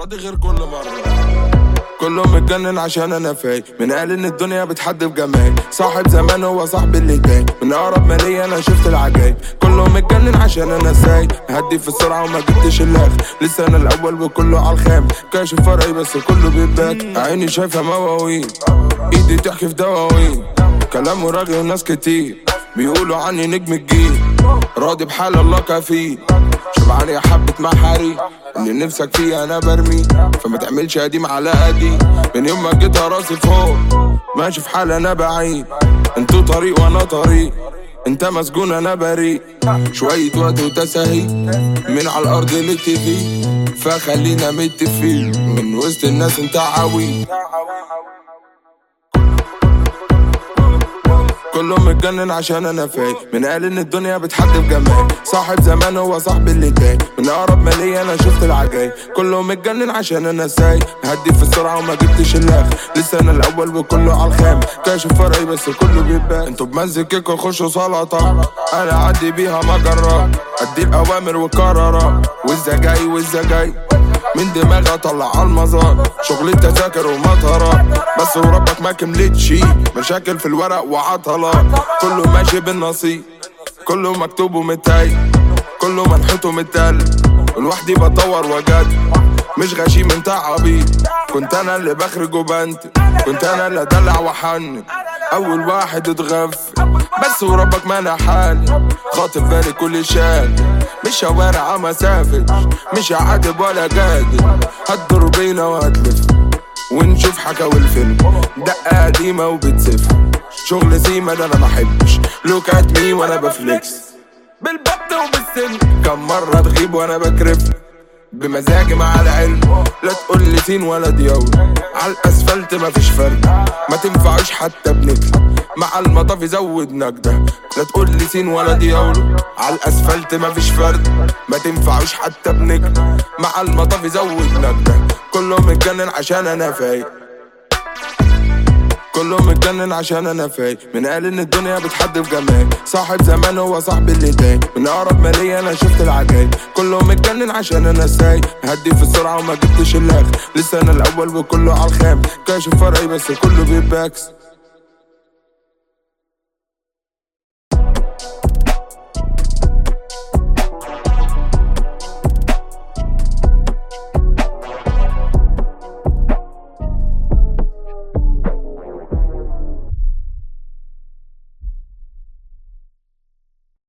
راضي غير كل مرة. كله متجنن عشان انا فايق، من قال ان الدنيا بتحدف جمال. صاحب زمان هو صاحبي اللي جاي، من اقرب ما ليا انا شفت العجايب. كله متجنن عشان انا سايق، هدي في السرعه وما جبتش الاخر. لسه انا الاول وكله على الخام، كاشف فرعي بس كله بيباك. عيني شايفه مواويل، ايدي تحكي في دواوين. كلامه راغي وناس كتير بيقولوا عني نجم الجيل. راضي بحال الله كفيل، شبعان يا حبة محاري. اللي نفسك فيه انا برمي، فما تعملش قديم على قدي. من يوم ما جيت راسي فوق، ماشي في حال انا بعيد. انتو طريق وانا طريق، انت مسجون انا بريء. شوية وقت وتساهي من على الارض للتي، فخلينا متفقين من وسط الناس انت عوي. كله متجنن عشان انا فايق، من قال ان الدنيا بتحدف جمال. صاحب زمان هو صاحبي اللي جاي، من اقرب ما ليا انا شفت العجايب. كله متجنن عشان انا سايق، هدي في السرعه وما جبتش الاخر. لسه انا الاول وكله على الخام، كاشف فرعي بس كله بيبان. انتوا بمزككوا خشوا سلطه، انا اعدي بيها مجرات. ادي الاوامر والقرارات، والزجاي والزجاي من دماغي اطلع على المزار. شغل التذاكر ومطارات بس وربك ما كملتش. مشاكل في الورق وعطلات، كله ماشي بالنصيب. كله مكتوب ومتاي، كله منحوت ومتل. لوحدي بطور وجد، مش غشيم انت عبيط. كنت انا اللي بخرج وبنت، كنت انا اللي ادلع وحنن. اول واحد اتغفل بس وربك ما نحالي. خاطب بالي كل شال، مش شوارع مسافر. مش عاتب ولا جادل، هتدور بينا وهتلف ونشوف حكاوي الفيلم. دقة قديمة وبتسف، شغل سيما ده انا محبش. لوك ات مي وانا بفليكس بالبط وبالسن. كم مرة تغيب وانا بكرف بمزاجي مع العلم. لا تقول لي سين ولا ديول، على الاسفلت مفيش فرق. ما تنفعوش حتى بنكلة، مع المطاف يزود نجدة. لا تقول لي سين ولا ديول، على الاسفلت مفيش فرق. ما تنفعوش حتى بنكلة، مع المطاف يزود نجدة. كله متجنن عشان انا فايق، كله متجنن عشان انا فايق. من قال ان الدنيا بتحدف جمال. صاحب زمان هو صاحبي اللي جاي، من اقرب ما ليا انا شفت العجايب. كله متجنن عشان انا سايق، هدي في السرعه وما جبتش الاخر. لسه انا الاول وكله على الخام، كاشف فرعي بس كله بيباكس.